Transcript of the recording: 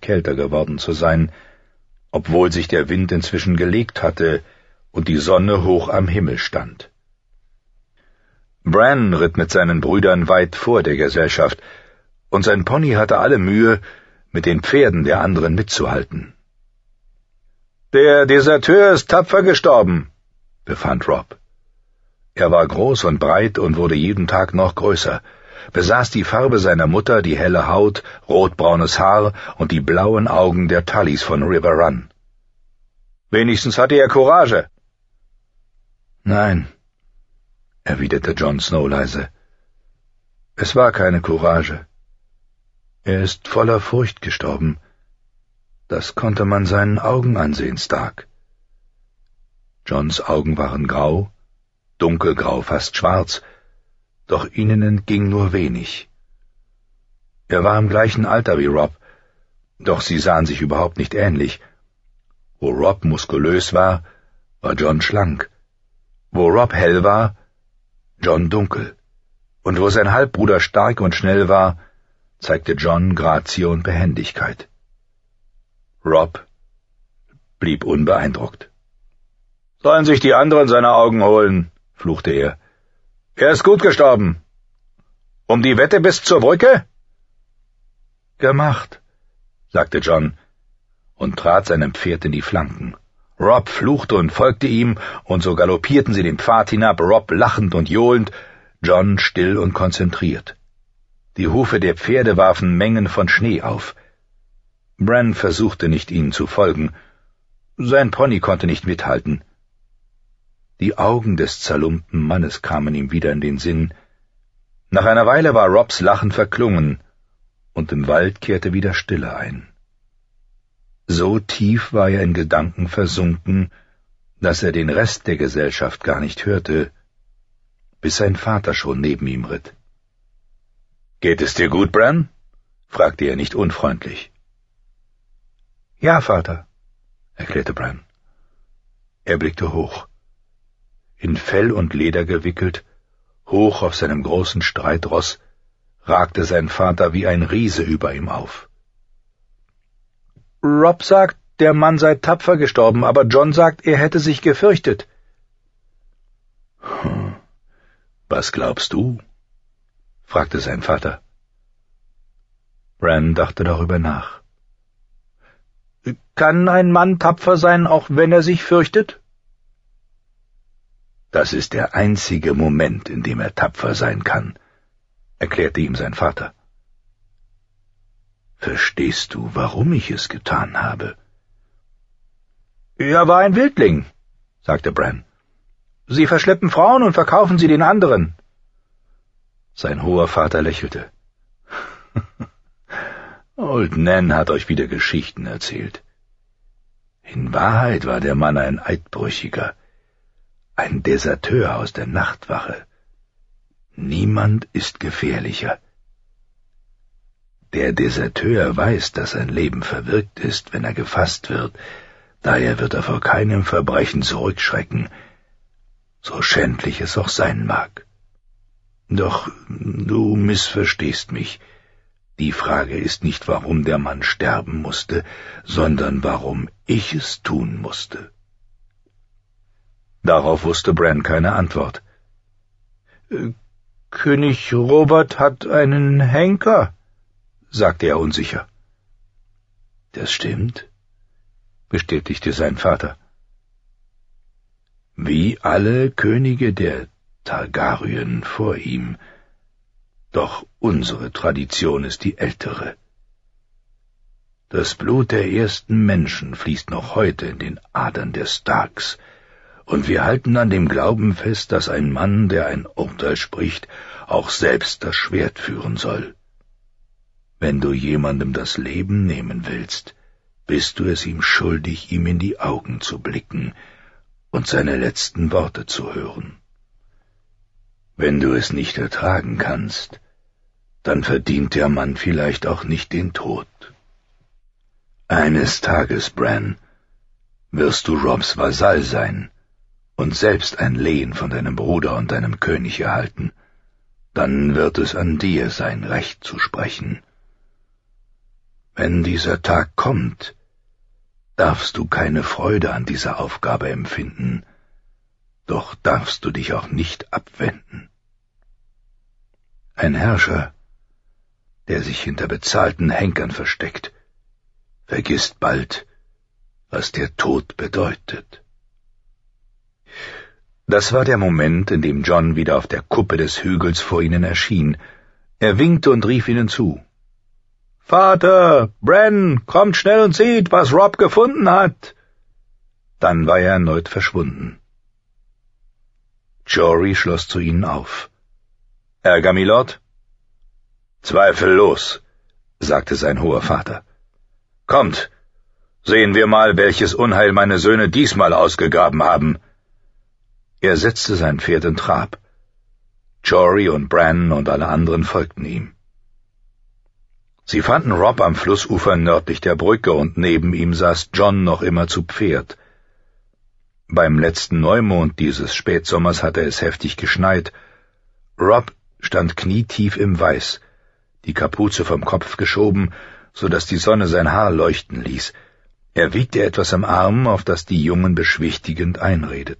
kälter geworden zu sein, obwohl sich der Wind inzwischen gelegt hatte und die Sonne hoch am Himmel stand. Bran ritt mit seinen Brüdern weit vor der Gesellschaft, und sein Pony hatte alle Mühe, mit den Pferden der anderen mitzuhalten. »Der Deserteur ist tapfer gestorben«, befand Robb. Er war groß und breit und wurde jeden Tag noch größer, besaß die Farbe seiner Mutter, die helle Haut, rotbraunes Haar und die blauen Augen der Tullys von River Run. »Wenigstens hatte er Courage.« »Nein«, erwiderte Jon Snow leise. »Es war keine Courage. Er ist voller Furcht gestorben. Das konnte man seinen Augen ansehen, Stark.« Jons Augen waren grau, dunkelgrau, fast schwarz, doch ihnen entging nur wenig. Er war im gleichen Alter wie Robb, doch sie sahen sich überhaupt nicht ähnlich. Wo Robb muskulös war, war Jon schlank. Wo Robb hell war, Jon dunkel. Und wo sein Halbbruder stark und schnell war, zeigte Jon Grazie und Behendigkeit. Robb blieb unbeeindruckt. »Sollen sich die anderen seine Augen holen«, fluchte er. »Er ist gut gestorben. Um die Wette bis zur Brücke?« »Gemacht«, sagte Jon und trat seinem Pferd in die Flanken. Robb fluchte und folgte ihm, und so galoppierten sie den Pfad hinab, Robb lachend und johlend, Jon still und konzentriert. Die Hufe der Pferde warfen Mengen von Schnee auf. Bran versuchte nicht, ihnen zu folgen. Sein Pony konnte nicht mithalten. Die Augen des zerlumpten Mannes kamen ihm wieder in den Sinn. Nach einer Weile war Robbs Lachen verklungen, und im Wald kehrte wieder Stille ein. So tief war er in Gedanken versunken, dass er den Rest der Gesellschaft gar nicht hörte, bis sein Vater schon neben ihm ritt. »Geht es dir gut, Bran?« fragte er nicht unfreundlich. »Ja, Vater«, erklärte Bran. Er blickte hoch. In Fell und Leder gewickelt, hoch auf seinem großen Streitross, ragte sein Vater wie ein Riese über ihm auf. »Robb sagt, der Mann sei tapfer gestorben, aber Jon sagt, er hätte sich gefürchtet.« »Was glaubst du?« fragte sein Vater. Bran dachte darüber nach. »Kann ein Mann tapfer sein, auch wenn er sich fürchtet?« »Das ist der einzige Moment, in dem er tapfer sein kann«, erklärte ihm sein Vater. »Verstehst du, warum ich es getan habe?« »Er war ein Wildling«, sagte Bran. »Sie verschleppen Frauen und verkaufen sie den anderen.« Sein hoher Vater lächelte. »Old Nan hat euch wieder Geschichten erzählt. In Wahrheit war der Mann ein Eidbrüchiger, ein Deserteur aus der Nachtwache. Niemand ist gefährlicher. Der Deserteur weiß, dass sein Leben verwirkt ist, wenn er gefasst wird, daher wird er vor keinem Verbrechen zurückschrecken, so schändlich es auch sein mag. Doch du missverstehst mich. Die Frage ist nicht, warum der Mann sterben musste, sondern warum ich es tun musste.« Darauf wusste Bran keine Antwort. »König Robert hat einen Henker«, sagte er unsicher. »Das stimmt«, bestätigte sein Vater. »Wie alle Könige der Targaryen vor ihm. Doch unsere Tradition ist die ältere. Das Blut der ersten Menschen fließt noch heute in den Adern der Starks, und wir halten an dem Glauben fest, dass ein Mann, der ein Urteil spricht, auch selbst das Schwert führen soll. Wenn du jemandem das Leben nehmen willst, bist du es ihm schuldig, ihm in die Augen zu blicken und seine letzten Worte zu hören. Wenn du es nicht ertragen kannst, dann verdient der Mann vielleicht auch nicht den Tod. Eines Tages, Bran, wirst du Robbs Vasall sein und selbst ein Lehen von deinem Bruder und deinem König erhalten. Dann wird es an dir sein, Recht zu sprechen. Wenn dieser Tag kommt, darfst du keine Freude an dieser Aufgabe empfinden, doch darfst du dich auch nicht abwenden. Ein Herrscher, der sich hinter bezahlten Henkern versteckt, vergisst bald, was der Tod bedeutet. Das war der Moment, in dem John wieder auf der Kuppe des Hügels vor ihnen erschien. Er winkte und rief ihnen zu. »Vater, Bran, kommt schnell und seht, was Robb gefunden hat!« Dann war er erneut verschwunden. Jory schloss zu ihnen auf. »Ärger, Milord?« »Zweifellos«, sagte sein hoher Vater. »Kommt, sehen wir mal, welches Unheil meine Söhne diesmal ausgegraben haben.« Er setzte sein Pferd in Trab. Jory und Bran und alle anderen folgten ihm. Sie fanden Robb am Flussufer nördlich der Brücke, und neben ihm saß John noch immer zu Pferd. Beim letzten Neumond dieses Spätsommers hatte es heftig geschneit. Robb stand knietief im Weiß, die Kapuze vom Kopf geschoben, so dass die Sonne sein Haar leuchten ließ. Er wiegte etwas am Arm, auf das die Jungen beschwichtigend einredeten.